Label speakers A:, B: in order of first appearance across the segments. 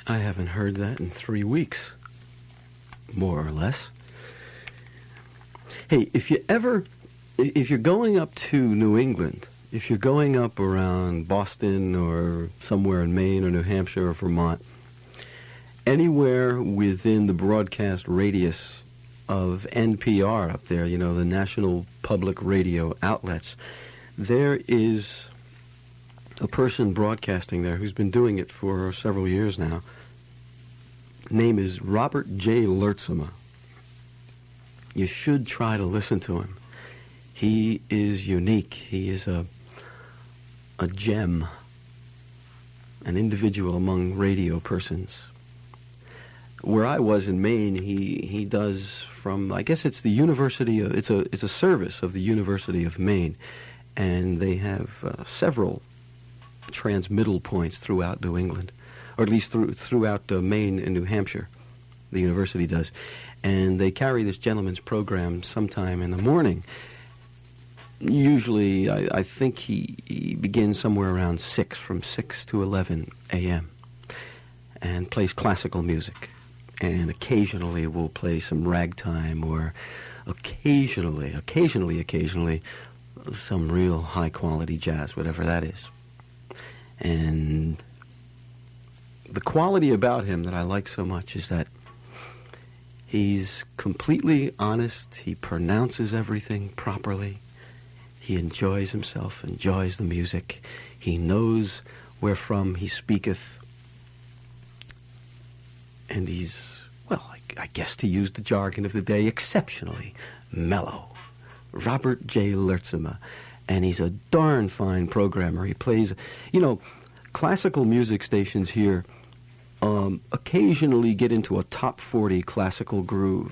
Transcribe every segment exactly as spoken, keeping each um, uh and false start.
A: I haven't heard that in three weeks, more or less. Hey, if you ever, if you're going up to New England, if you're going up around Boston or somewhere in Maine or New Hampshire or Vermont, anywhere within the broadcast radius of N P R up there, you know, the National Public Radio outlets, there is a person broadcasting there who's been doing it for several years now. Name is Robert J. Lertzema. You should try to listen to him. He is unique. He is a a gem, an individual among radio persons. Where I was in Maine, he he does from, I guess it's the University of, it's a it's a service of the University of Maine, and they have uh, several transmittal points throughout New England, or at least through, throughout uh, Maine and New Hampshire. The university does. And they carry this gentleman's program sometime in the morning. Usually, I, I think he, he begins somewhere around six, from six to eleven a.m., and plays classical music. And occasionally will play some ragtime, or occasionally, occasionally, occasionally, some real high-quality jazz, whatever that is. And the quality about him that I like so much is that he's completely honest. He pronounces everything properly. He enjoys himself, enjoys the music. He knows wherefrom he speaketh. And he's, well, I, I guess to use the jargon of the day, exceptionally mellow. Robert J. Lertzema. And he's a darn fine programmer. He plays, you know, classical music stations here um, occasionally get into a top forty classical groove.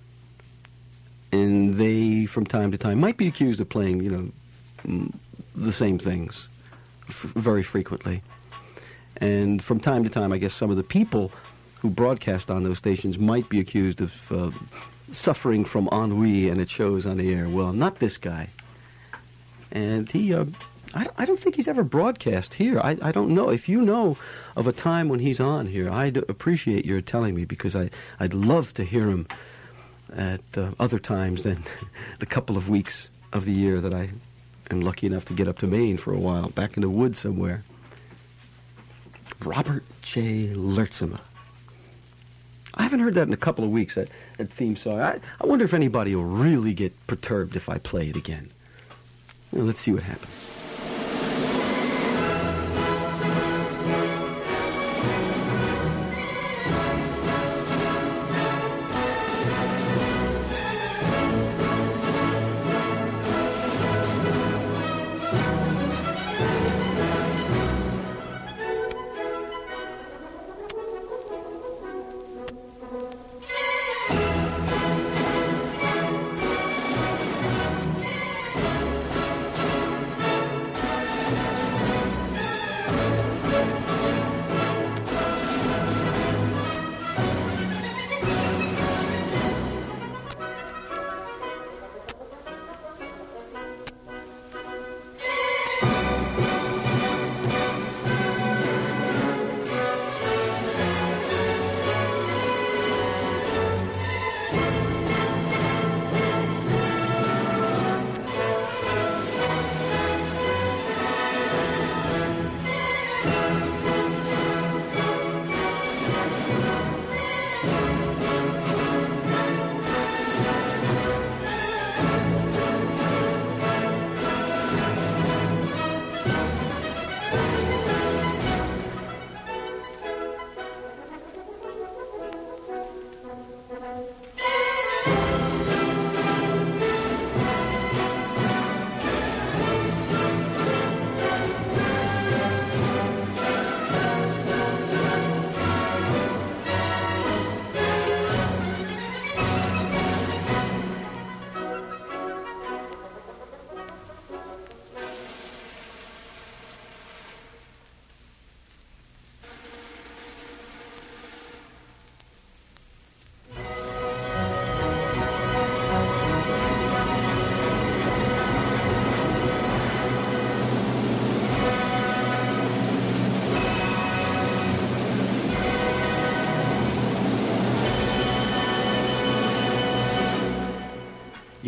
A: And they, from time to time, might be accused of playing, you know, the same things f- very frequently. And from time to time, I guess some of the people who broadcast on those stations might be accused of uh, suffering from ennui, and it shows on the air. Well, not this guy. And he, uh, I, I don't think he's ever broadcast here. I, I don't know. If you know of a time when he's on here, I'd appreciate your telling me, because I, I'd love to hear him at uh, other times than the couple of weeks of the year that I am lucky enough to get up to Maine for a while, back in the woods somewhere. Robert J. Lertzema. I haven't heard that in a couple of weeks, that, that theme song. I, I wonder if anybody will really get perturbed if I play it again. Well, let's see what happens.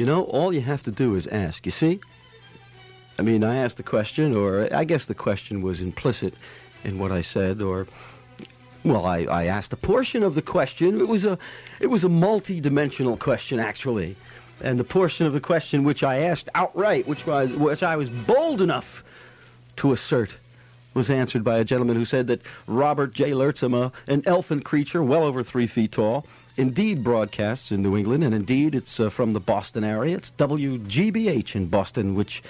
A: You know, all you have to do is ask. You see? I mean, I asked the question, or I guess the question was implicit in what I said, or, well, I, I asked a portion of the question. It was a, it was a multi-dimensional question, actually. And the portion of the question which I asked outright, which was, which I was bold enough to assert, was answered by a gentleman who said that Robert J. Lertzema, an elfin creature well over three feet tall, indeed broadcasts in New England, and indeed it's uh, from the Boston area. It's W G B H in Boston, which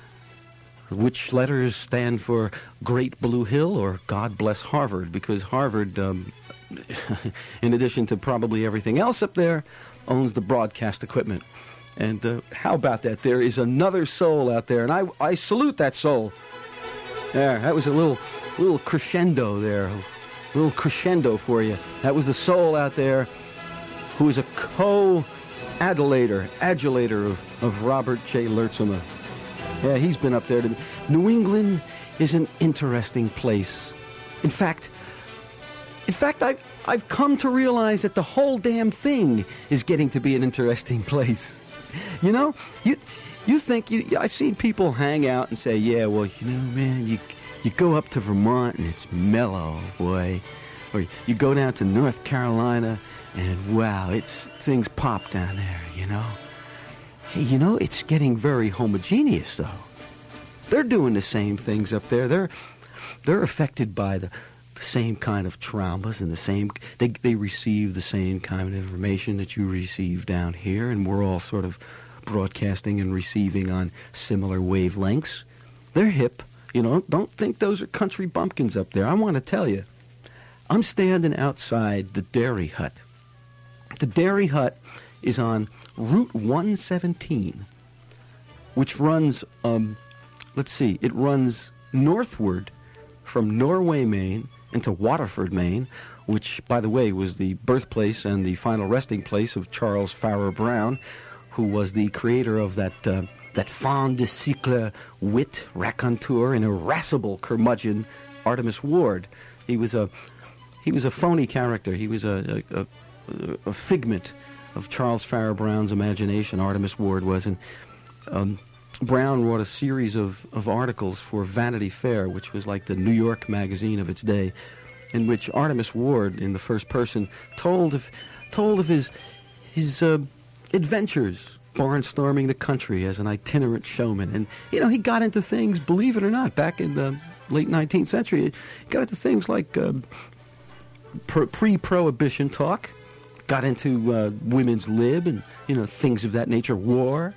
A: which letters stand for Great Blue Hill or God Bless Harvard, because Harvard, um, in addition to probably everything else up there, owns the broadcast equipment. And uh, how about that? There is another soul out there, and I, I salute that soul. There, that was a little little crescendo there, a little crescendo for you. That was the soul out there who is a co-adulator, adulator of, of Robert J. Lertzema. Yeah, he's been up there. To, New England is an interesting place. In fact, in fact, I've, I've come to realize that the whole damn thing is getting to be an interesting place. You know, you you think, you, I've seen people hang out and say, yeah, well, you know, man, you you go up to Vermont and it's mellow, boy. Or you go down to North Carolina and, wow, it's things pop down there, you know. Hey, you know, it's getting very homogeneous, though. They're doing the same things up there. They're they're affected by the, the same kind of traumas and the same, they they receive the same kind of information that you receive down here, and we're all sort of broadcasting and receiving on similar wavelengths. They're hip. You know, don't think those are country bumpkins up there. I want to tell you, I'm standing outside the Dairy Hut. The Dairy Hut is on Route one seventeen, which runs, um, let's see, it runs northward from Norway, Maine, into Waterford, Maine, which, by the way, was the birthplace and the final resting place of Charles Farrar Brown, who was the creator of that uh, that fin de cycle wit, raconteur, and irascible curmudgeon, Artemus Ward. He was a he was a phony character. He was a a, a, a figment of Charles Farrar Brown's imagination. Artemus Ward was, and um, Brown wrote a series of, of articles for Vanity Fair, which was like the New York magazine of its day, in which Artemus Ward, in the first person, told of told of his his uh, adventures barnstorming the country as an itinerant showman. And you know, he got into things, believe it or not, back in the late nineteenth century. He got into things like uh, pre-prohibition talk. Got into uh, women's lib and, you know, things of that nature. War,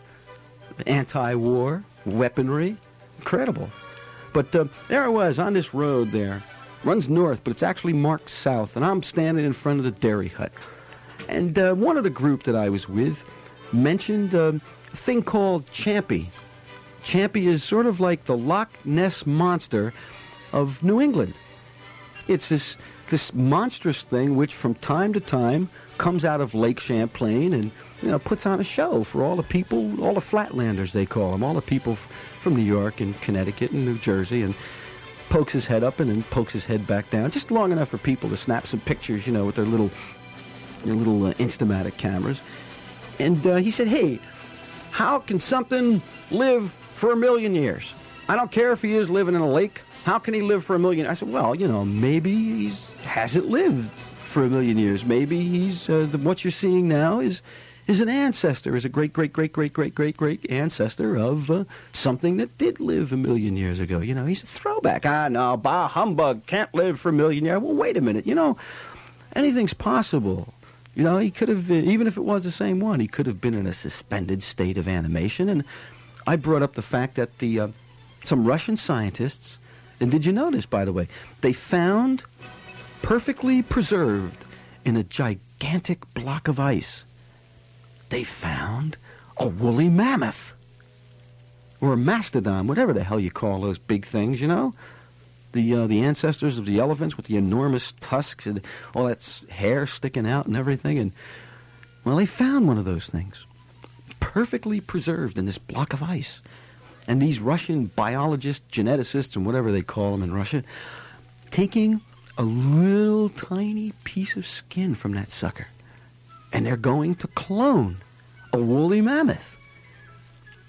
A: anti-war, weaponry. Incredible. But uh, there I was on this road there. Runs north, but it's actually marked south. And I'm standing in front of the Dairy Hut. And uh, one of the group that I was with mentioned uh, a thing called Champy. Champy is sort of like the Loch Ness Monster of New England. It's this this monstrous thing which from time to time comes out of Lake Champlain and, you know, puts on a show for all the people, all the flatlanders they call them, all the people f- from New York and Connecticut and New Jersey, and pokes his head up and then pokes his head back down, just long enough for people to snap some pictures, you know, with their little their little uh, Instamatic cameras. And uh, he said, hey, how can something live for a million years? I don't care if he is living in a lake. How can he live for a million? I said, well, you know, maybe he hasn't lived for a million years. Maybe he's uh, the, what you're seeing now is is an ancestor, is a great, great, great, great, great, great, great ancestor of uh, something that did live a million years ago. You know, he's a throwback. Ah, no, bah, humbug, can't live for a million years. Well, wait a minute. You know, anything's possible. You know, he could have, uh, even if it was the same one, he could have been in a suspended state of animation. And I brought up the fact that the uh, some Russian scientists, and did you notice, by the way, they found perfectly preserved in a gigantic block of ice, they found a woolly mammoth. Or a mastodon, whatever the hell you call those big things, you know? The uh, the ancestors of the elephants with the enormous tusks and all that s- hair sticking out and everything. And, well, they found one of those things, perfectly preserved in this block of ice. And these Russian biologists, geneticists, and whatever they call them in Russia, taking a little tiny piece of skin from that sucker, and they're going to clone a woolly mammoth.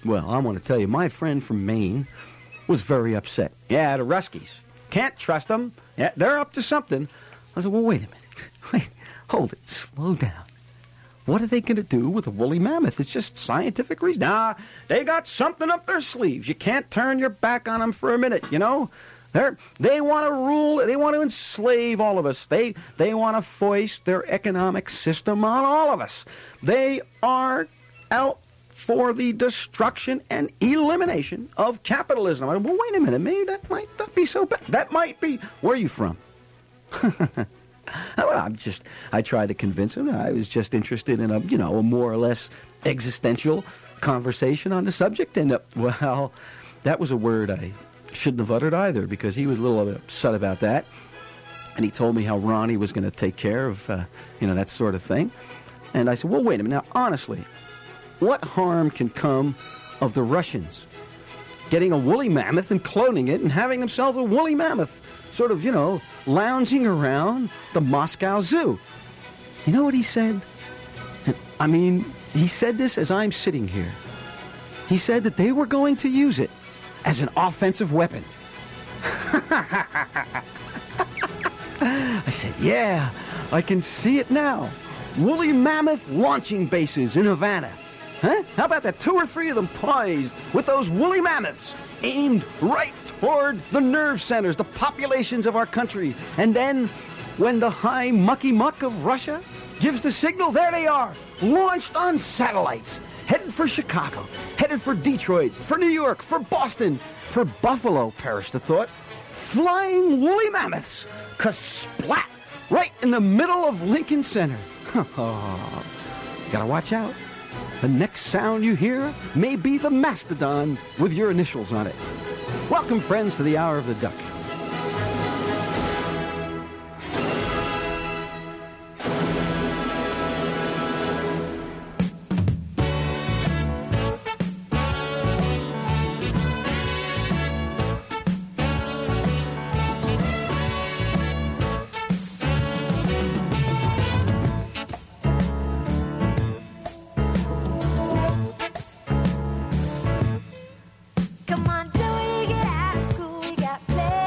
B: Well, I want to tell you, my friend from Maine was very upset. Yeah, the Ruskies. Can't trust them. Yeah, they're up to something. I said, well, wait a minute. Wait, hold it. Slow down. What are they going to do with a woolly mammoth? It's just scientific reason. Nah, they got something up their sleeves. You can't turn your back on them for a minute, you know? They're, they want to rule, they want to enslave all of us. They, they want to foist their economic system on all of us. They are out for the destruction and elimination of capitalism. I, well, wait a minute, maybe that might not be so bad. That might be. Where are you from? Well, I'm just, I tried to convince him. I was just interested in a, you know, a more or less existential conversation on the subject. And, uh, well, that was a word I shouldn't have uttered either, because he was a little upset about that. And he told me how Ronnie was going to take care of, uh, you know, that sort of thing. And I said, well, wait a minute. Now, honestly, what harm can come of the Russians getting a woolly mammoth and cloning it and having themselves a woolly mammoth sort of, you know, lounging around the Moscow Zoo? You know what he said? I mean, he said this as I'm sitting here. He said that they were going to use it as an offensive weapon. I said, yeah, I can see it now. Woolly mammoth launching bases in Havana. Huh? How about that? Two or three of them poised with those woolly mammoths aimed right toward the nerve centers, the populations of our country. And then, when the high mucky muck of Russia gives the signal, there they are, launched on satellites, headed for Chicago, headed for Detroit, for New York, for Boston, for Buffalo, perish the thought. Flying woolly mammoths, ka-splat, right in the middle of Lincoln Center. Oh, gotta watch out. The next sound you hear may be the mastodon with your initials on it. Welcome, friends, to the Hour of the Duck.
C: Come on, till we get out of school, we got play.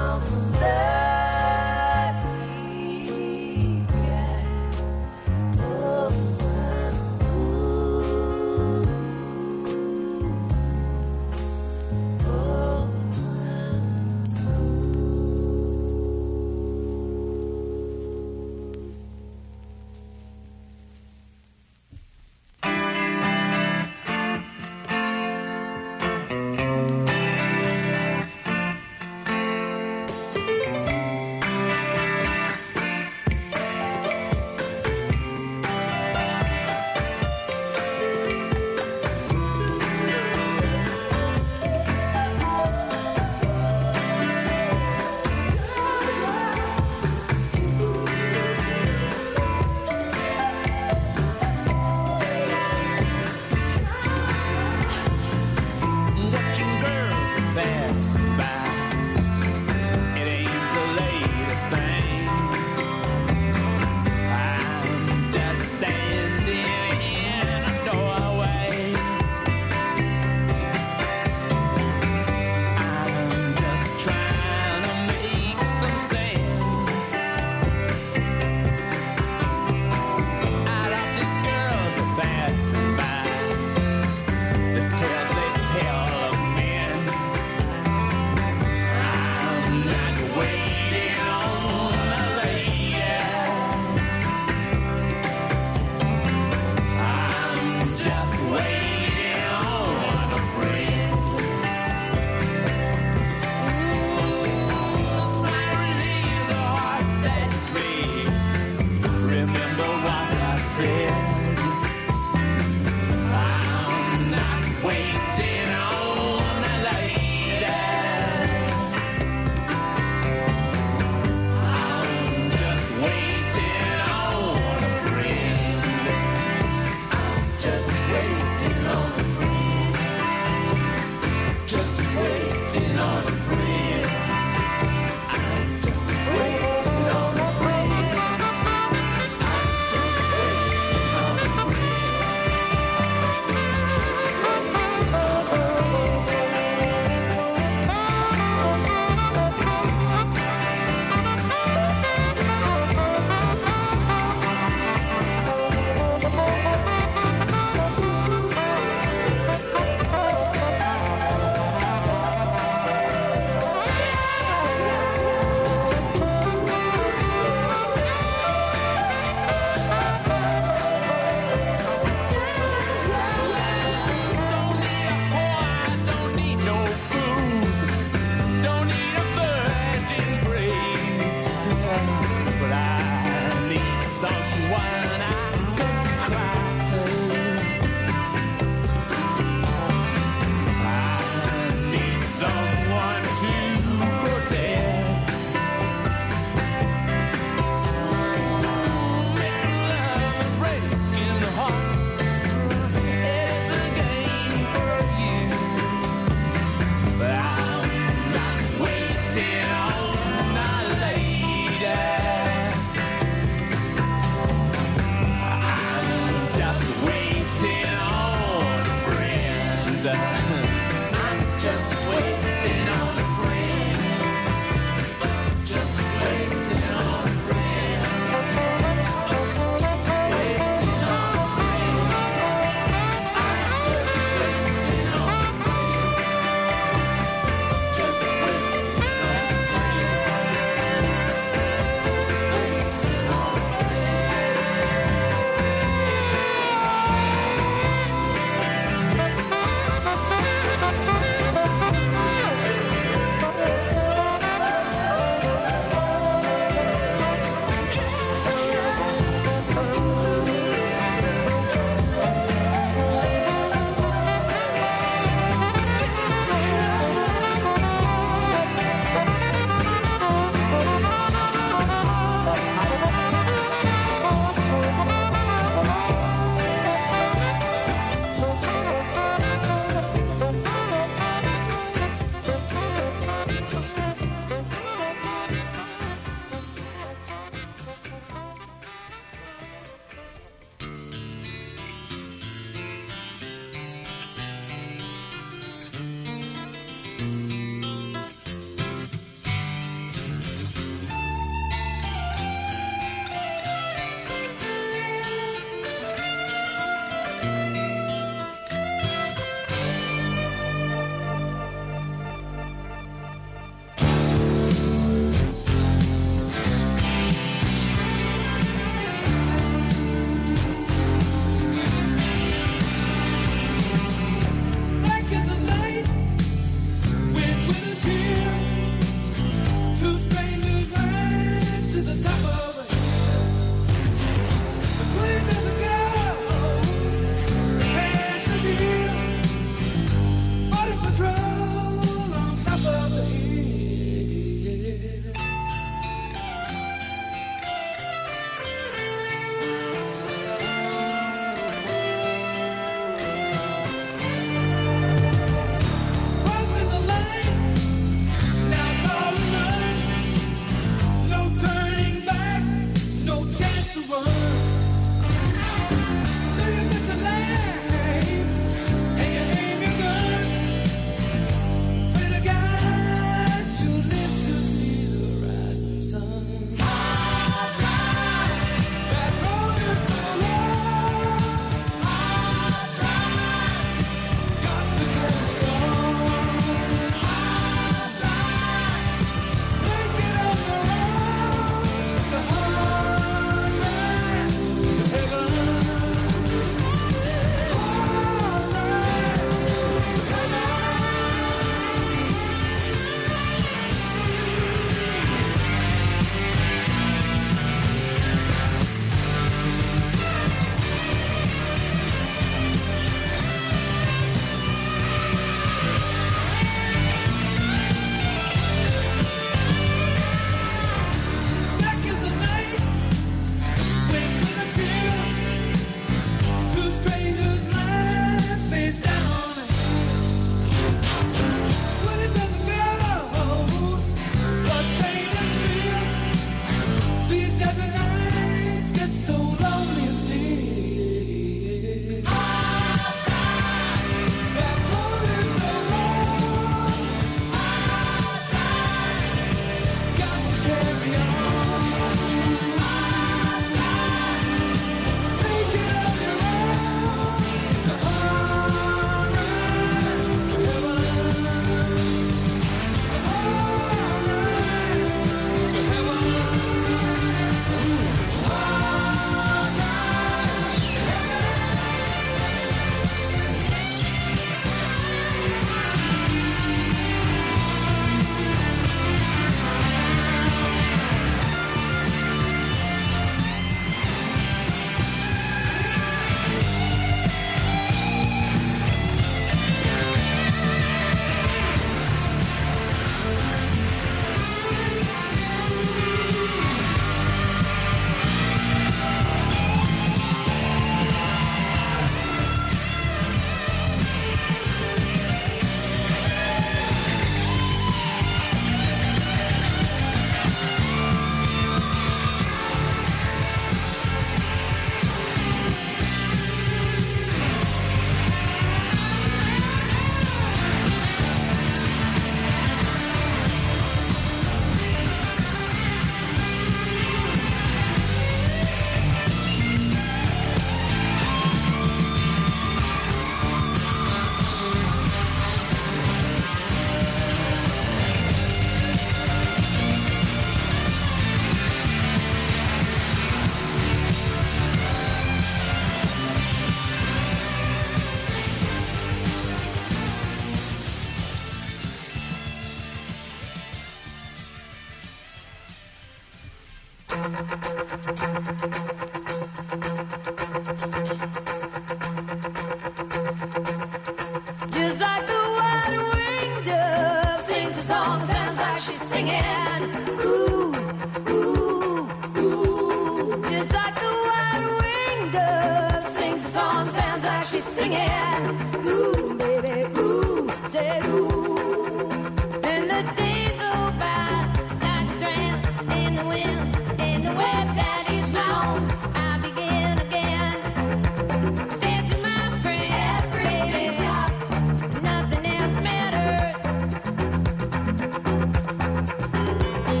C: Just like the wide-winged dove sings a song, sounds like she's singing. Ooh, ooh, ooh. Just like the wide-winged dove sings a song, sounds like she's singing. Ooh, baby, ooh, say ooh. And the days go by like a strand in the wind, in the web that is blown. I begin again. Said to my friend, baby, nothing else matters.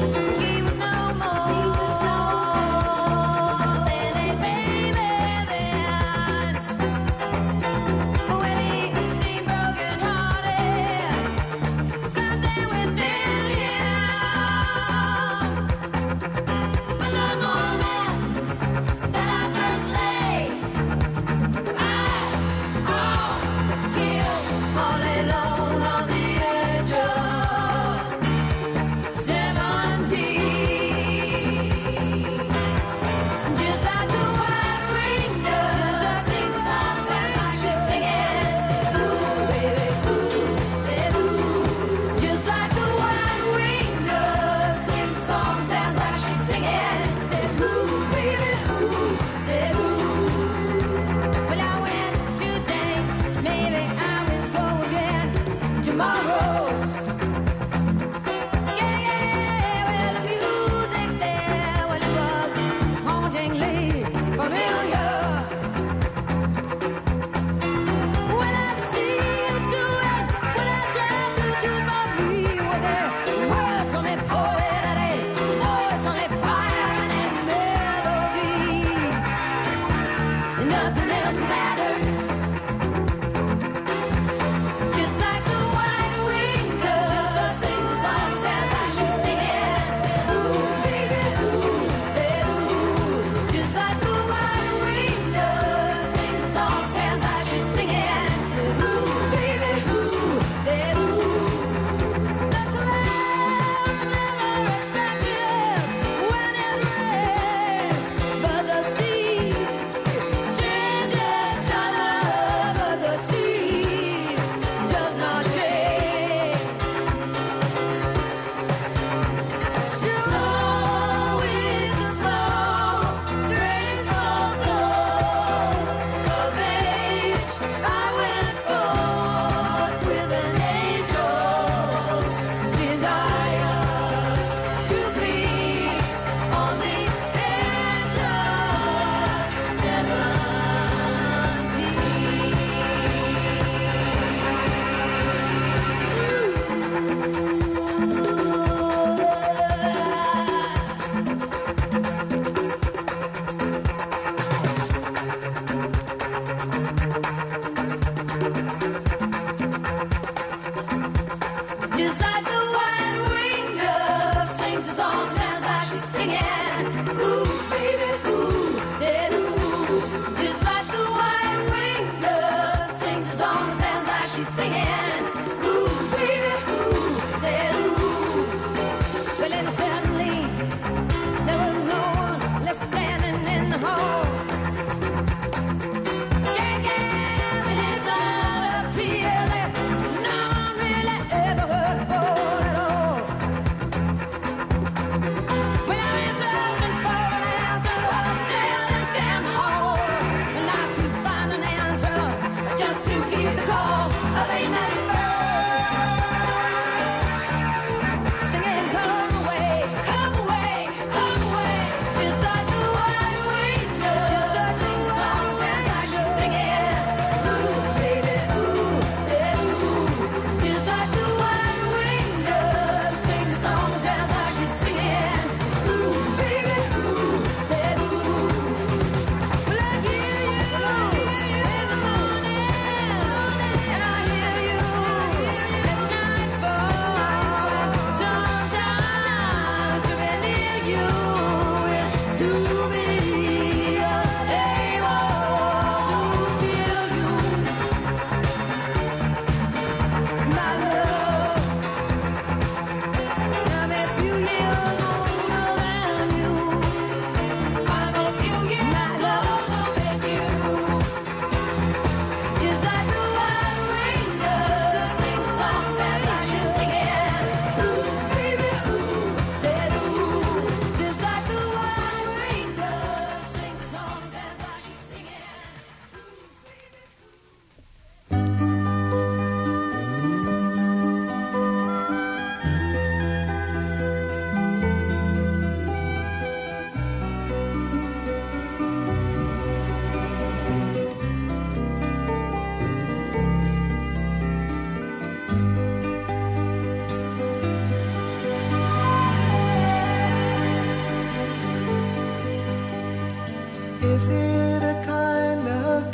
D: Is it a kind of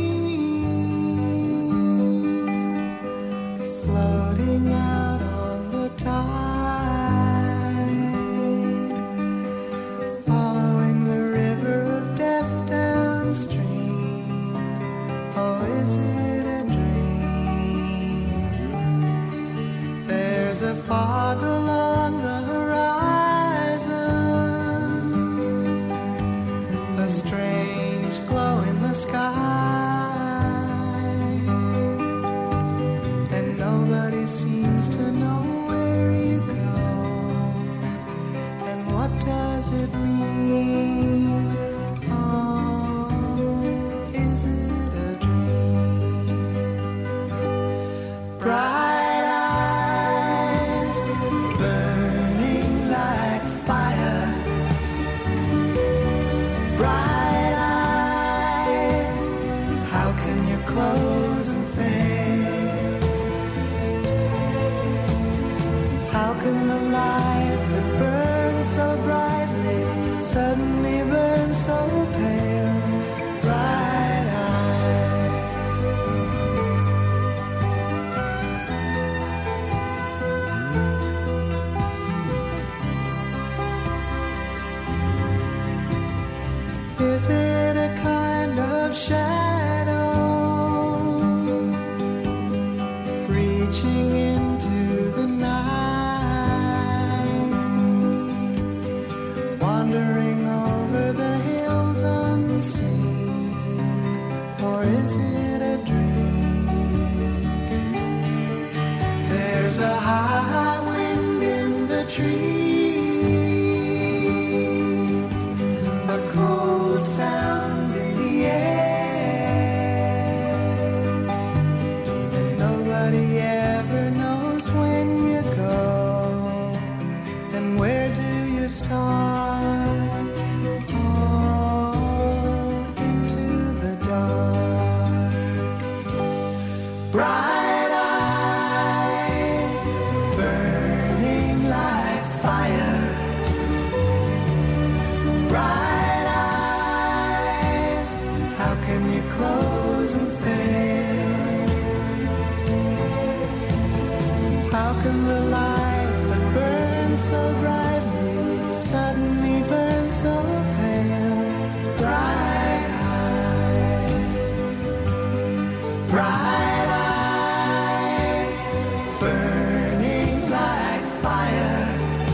D: dream floating out on the tide, following the river of death downstream? Or is it a dream? There's a fog along the horizon, a strange glow in the sky, and nobody seems to know where you go, and what does it mean? Oh, is it a dream? Bright eyes burning like fire, bright eyes, how can you close and fade? How can the light that burns so brightly suddenly burn so pale? Bright eyes. Is it a kind of shadow reaching into the night, wandering over the hills unseen? Or is it a dream? There's a high wind in the trees, a cold sound in the air, and nobody ever knows when you go, and where do you start? Oh, into the dark. Bright eyes burning like fire, bright eyes, how can you close and fail? How can the light that burns so brightly suddenly burn so pale? Bright eyes, bright eyes, burning like fire,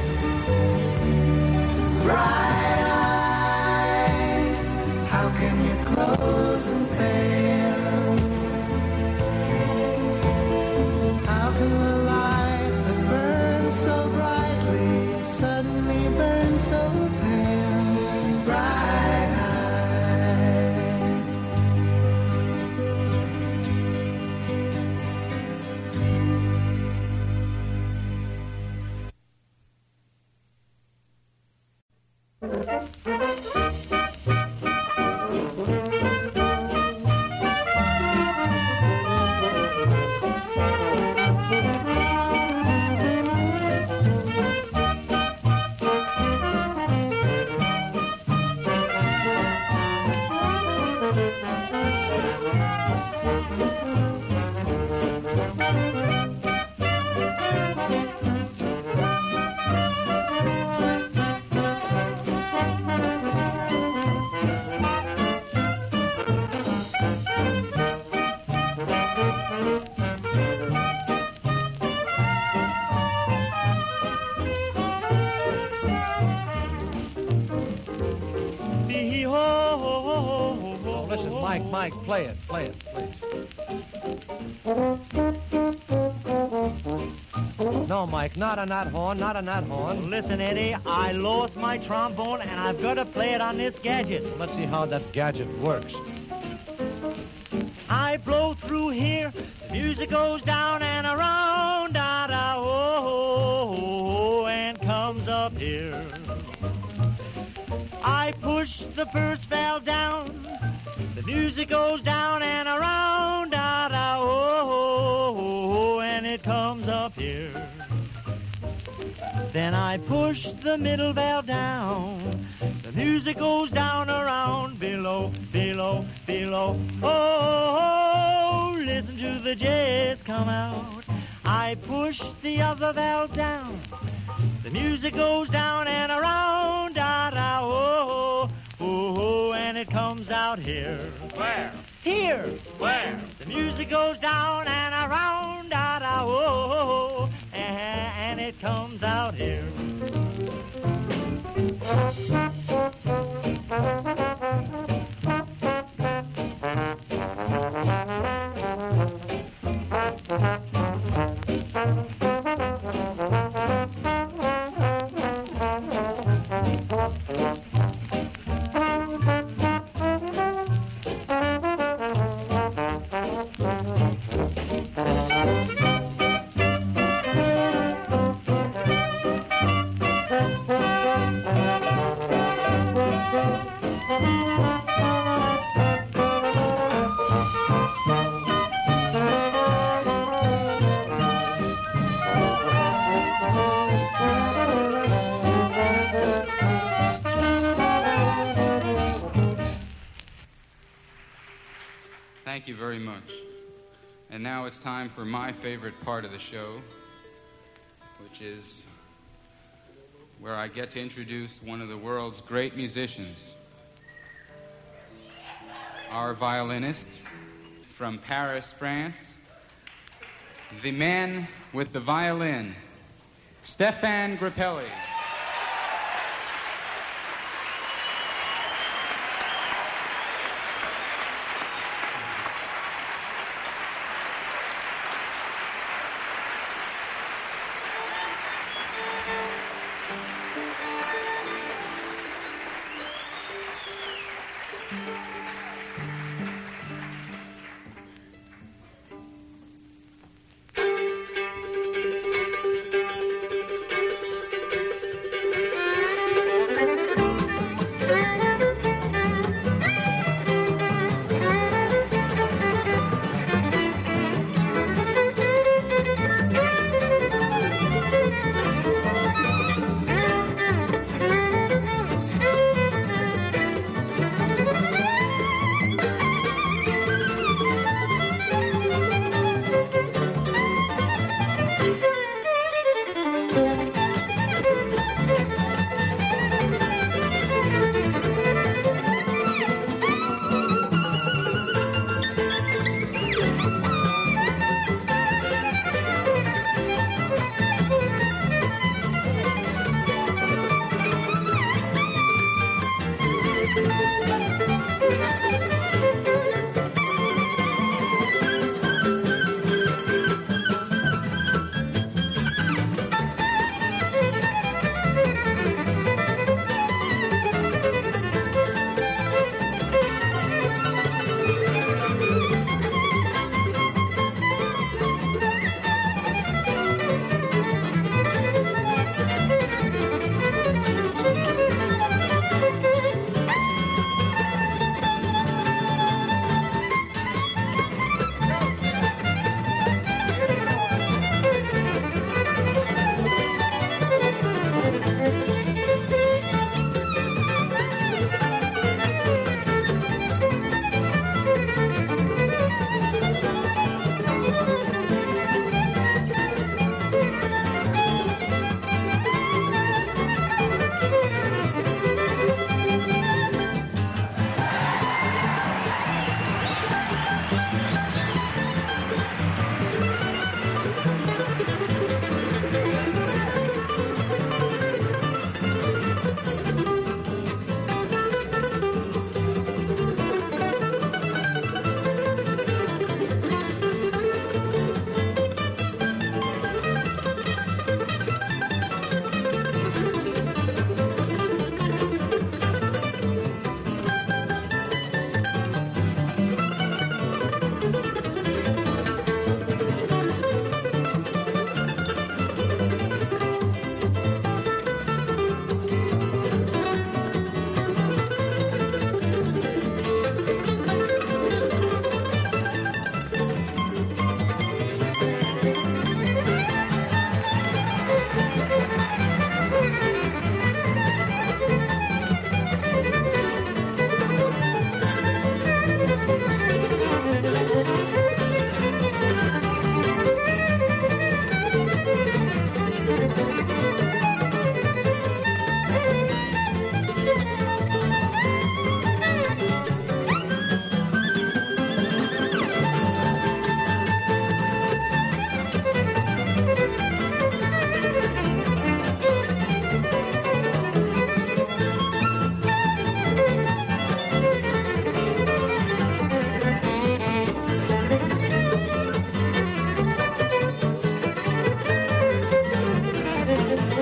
D: bright eyes, how can you close and fail? How can the light that burns so brightly suddenly burn so pale? Bright eyes.
E: Oh, listen, Mike, Mike, play it, play it, please. No, Mike, not on that horn, not on that horn.
F: Listen, Eddie, I lost my trombone and I've got to play it on this gadget.
E: Let's see how that gadget works.
F: I blow through here, the music goes down and around, da da oh, oh, oh, and comes up here. I push the first valve down, the music goes down and around, da da oh, oh, oh, and it comes up here. Then I push the middle valve down. The music goes down around below, below, below. Oh, listen to the jazz come out. I push the other valve down. The music goes down and around, da da, oh, oh, oh, and it comes out here.
E: Where?
F: Here.
E: Where?
F: The music goes down and around, da da, oh, oh, oh, and it comes out here.
G: Thank you very much. And now it's time for my favorite part of the show, which is where I get to introduce one of the world's great musicians, our violinist from Paris, France, the man with the violin, Stéphane Grappelli.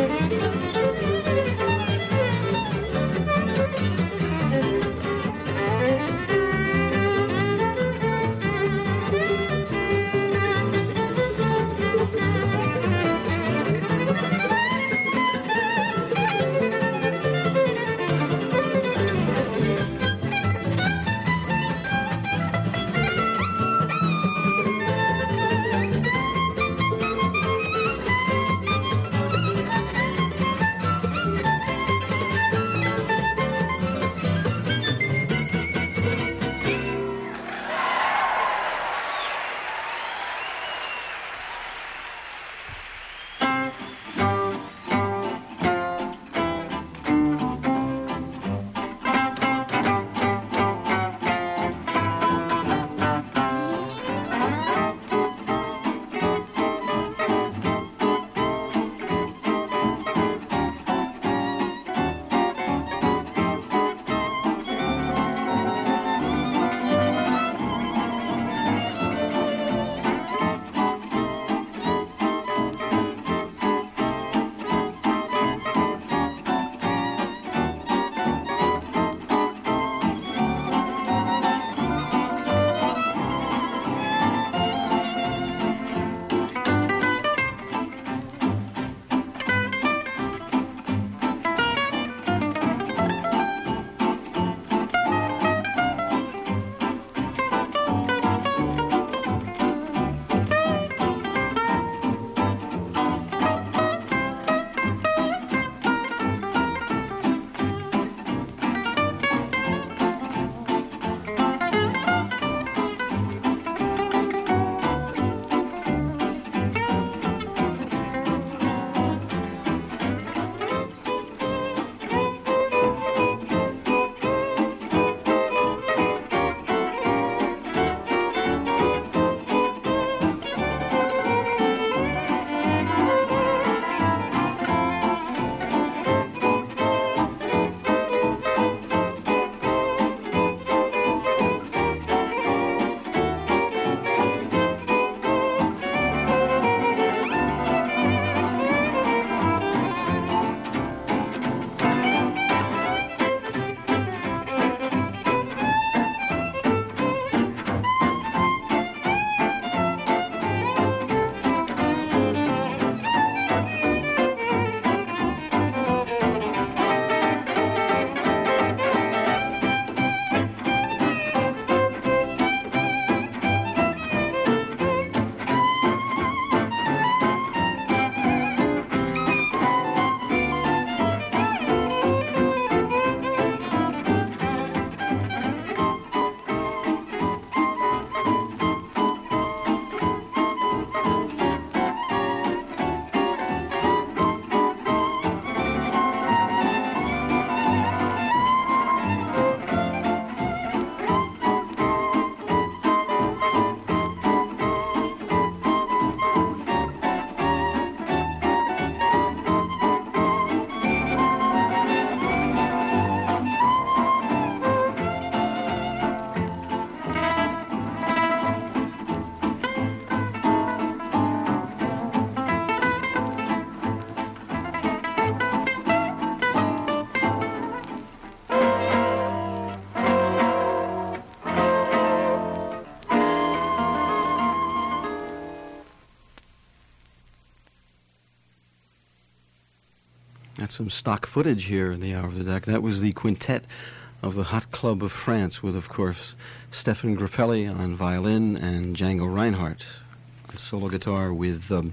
A: That's some stock footage here in the Hour of the Deck. That was the quintet of the Hot Club of France with, of course, Stefan Grappelli on violin and Django Reinhardt on solo guitar with um,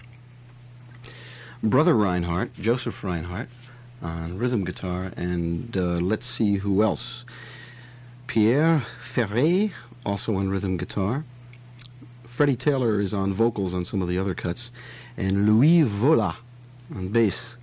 A: brother Reinhardt, Joseph Reinhardt, on rhythm guitar, and uh, let's see who else. Pierre Ferré, also on rhythm guitar. Freddie Taylor is on vocals on some of the other cuts, and Louis Vola on bass.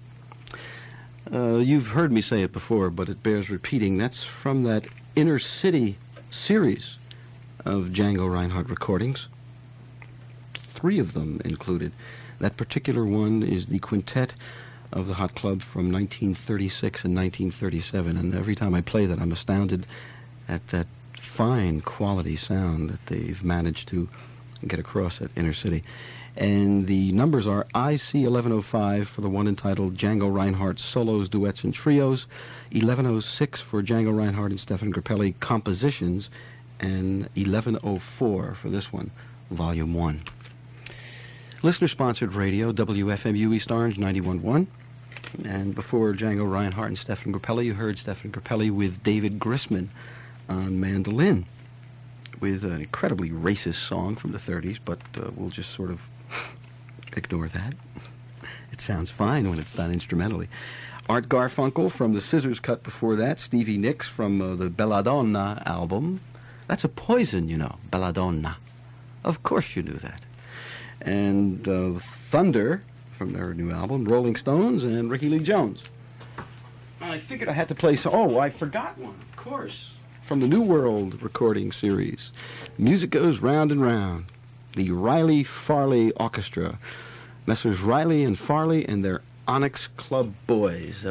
A: Uh, you've heard me say it before, but it bears repeating. That's from that Inner City series of Django Reinhardt recordings. Three of them included. That particular one is the quintet of the Hot Club from nineteen thirty-six and nineteen thirty-seven, and every time I play that, I'm astounded at that fine quality sound that they've managed to get across at Inner City. And the numbers are I C eleven oh five for the one entitled Django Reinhardt Solos, Duets, and Trios, eleven oh six for Django Reinhardt and Stefan Grappelli Compositions, and eleven oh four for this one, Volume one. Listener-sponsored radio, W F M U East Orange ninety-one point one. And before Django Reinhardt and Stefan Grappelli, you heard Stefan Grappelli with David Grisman on mandolin, with an incredibly racist song from the thirties, but uh, we'll just sort of ignore that. It sounds fine when it's done instrumentally. Art Garfunkel from the Scissors Cut before that, Stevie Nicks from uh, the Belladonna album. That's a Poison, you know, Belladonna. Of course you knew that. And uh, Thunder from their new album, Rolling Stones, and Ricky Lee Jones. I figured I had to play some... Oh, I forgot one, of course, from the New World recording series. Music Goes Round and Round. The Riley Farley Orchestra. Messrs. Riley and Farley and their Onyx Club Boys.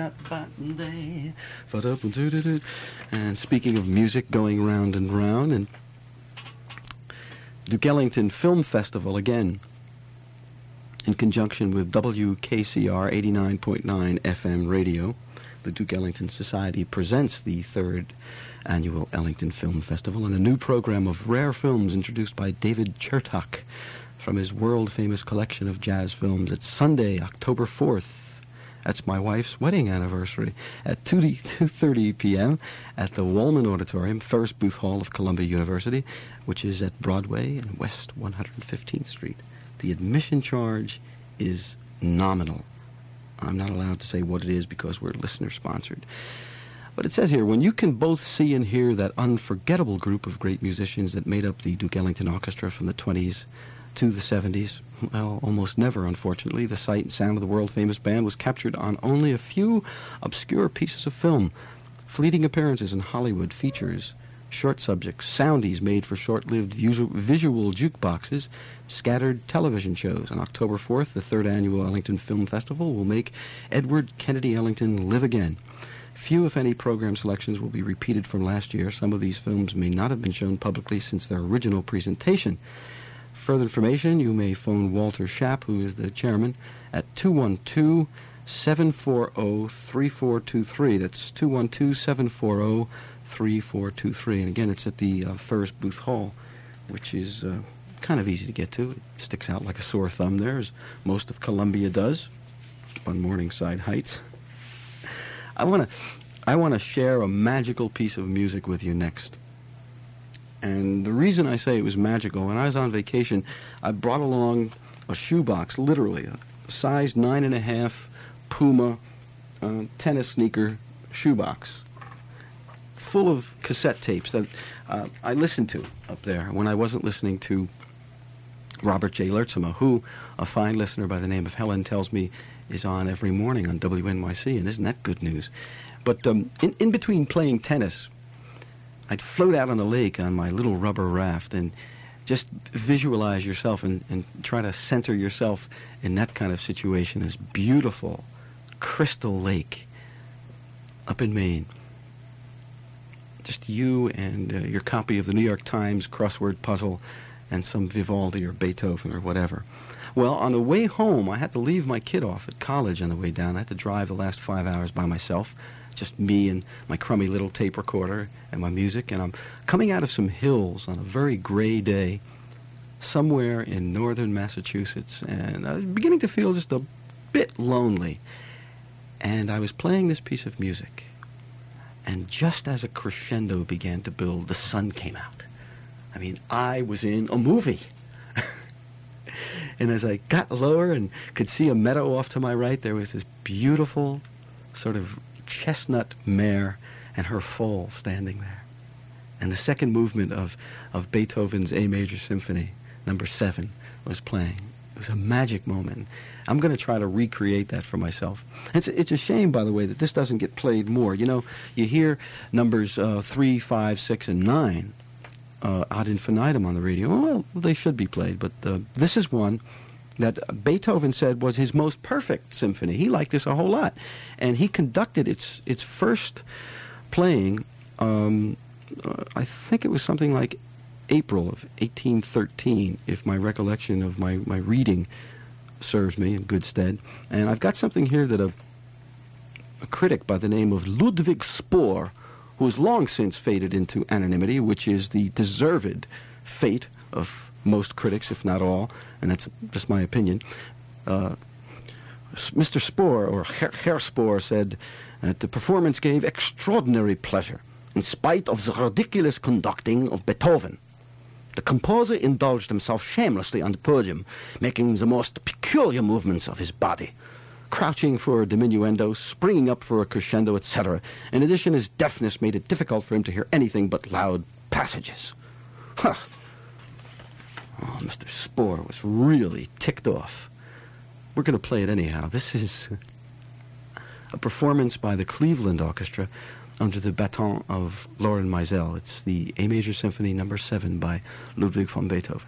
A: And speaking of music going round and round, and Duke Ellington Film Festival again, in conjunction with W K C R eighty-nine point nine F M radio. The Duke Ellington Society presents the third annual Ellington Film Festival and a new program of rare films introduced by David Chertok from his world-famous collection of jazz films. It's Sunday, October fourth. That's my wife's wedding anniversary at two thirty p.m. at the Wollman Auditorium, Ferris Booth Hall of Columbia University, which is at Broadway and West one hundred fifteenth Street. The admission charge is nominal. I'm not allowed to say what it is because we're listener-sponsored. But it says here, when you can both see and hear that unforgettable group of great musicians that made up the Duke Ellington Orchestra from the twenties to the seventies, well, almost never, unfortunately, the sight and sound of the world-famous band was captured on only a few obscure pieces of film, fleeting appearances in Hollywood features, short subjects, soundies made for short-lived visual, visual jukeboxes, scattered television shows. On October fourth, the third annual Ellington Film Festival will make Edward Kennedy Ellington live again. Few, if any, program selections will be repeated from last year. Some of these films may not have been shown publicly since their original presentation. Further information, you may phone Walter Schapp, who is the chairman, at two one two, seven four zero, three four two three. That's two one two, seven four zero, three four two three. And again, it's at the uh, Ferris Booth Hall, which is uh, kind of easy to get to. It sticks out like a sore thumb there, as most of Columbia does, on Morningside Heights. I want to I want to share a magical piece of music with you next. And the reason I say it was magical, when I was on vacation, I brought along a shoebox, literally, a size nine and a half Puma uh, tennis sneaker shoebox, full of cassette tapes that uh, I listened to up there when I wasn't listening to Robert J. Lertzema, who, a fine listener by the name of Helen tells me, is on every morning on W N Y C, and isn't that good news? But um, in, in between playing tennis, I'd float out on the lake on my little rubber raft and just visualize yourself and, and try to center yourself in that kind of situation. This beautiful crystal lake up in Maine. Just you and uh, your copy of the New York Times crossword puzzle and some Vivaldi or Beethoven or whatever. Well, on the way home, I had to leave my kid off at college on the way down. I had to drive the last five hours by myself, just me and my crummy little tape recorder and my music, and I'm coming out of some hills on a very gray day somewhere in northern Massachusetts, and I was beginning to feel just a bit lonely. And I was playing this piece of music, and just as a crescendo began to build, the sun came out. I mean, I was in a movie. And as I got lower and could see a meadow off to my right, there was this beautiful sort of chestnut mare and her foal standing there. And the second movement of, of Beethoven's A Major Symphony, number seven, was playing. It was a magic moment. I'm going to try to recreate that for myself. It's, it's a shame, by the way, that this doesn't get played more. You know, you hear numbers uh, three, five, six, and nine uh, ad infinitum on the radio. Well, they should be played, but uh, this is one that Beethoven said was his most perfect symphony. He liked this a whole lot. And he conducted its its first playing, um, uh, I think it was something like April of eighteen thirteen, if my recollection of my, my reading serves me in good stead. And I've got something here that a, a critic by the name of Ludwig Spohr, who has long since faded into anonymity, which is the deserved fate of most critics, if not all, and that's just my opinion. Uh, Mister Spohr, or Herr, Herr Spohr, said that the performance gave extraordinary pleasure, in spite of the ridiculous conducting of Beethoven. The composer indulged himself shamelessly on the podium, making the most peculiar movements of his body, crouching for a diminuendo, springing up for a crescendo, et cetera. In addition, his deafness made it difficult for him to hear anything but loud passages. Huh. Oh, Mister Spohr was really ticked off. We're going to play it anyhow. This is a performance by the Cleveland Orchestra under the baton of Loren Meisel. It's the A Major Symphony Number seven by Ludwig van Beethoven.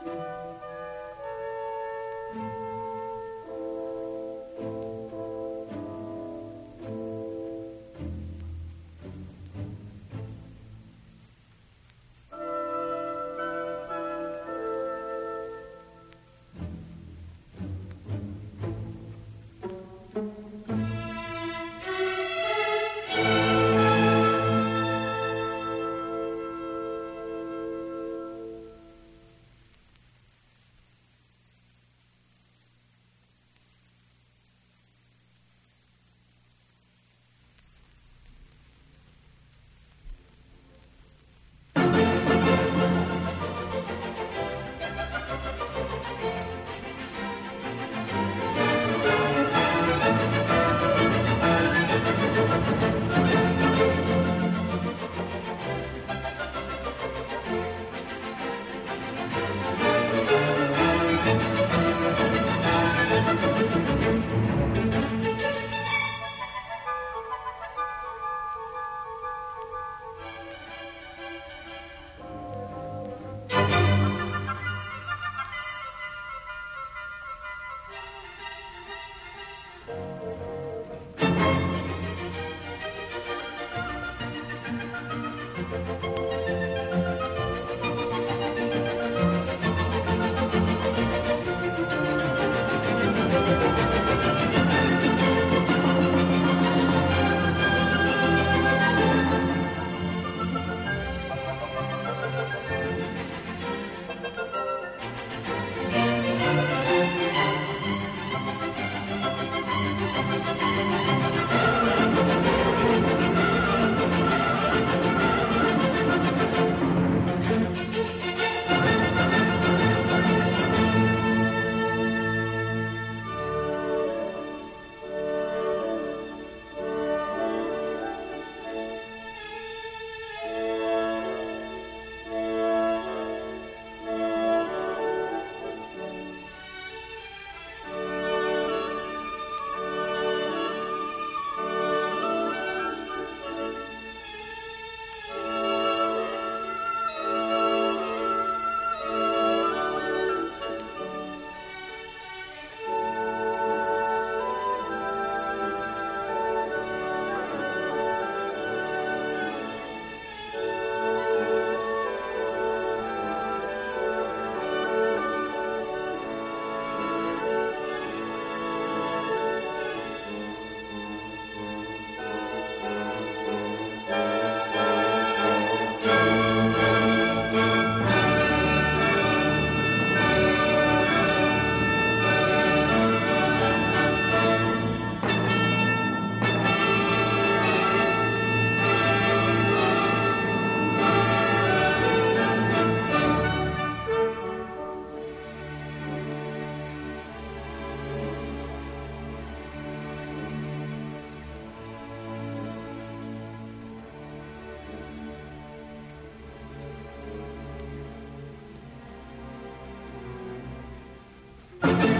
C: Thank you.